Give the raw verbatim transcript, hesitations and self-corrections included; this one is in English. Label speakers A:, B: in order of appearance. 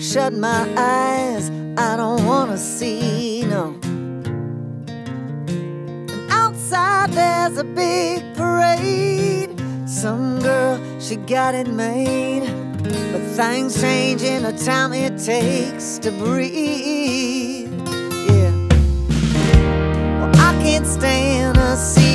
A: shut my eyes, I don't wanna see, no. And outside there's a big parade. Some girl, she got it made. But things change in the time it takes to breathe. Yeah. Well, I can't stand to see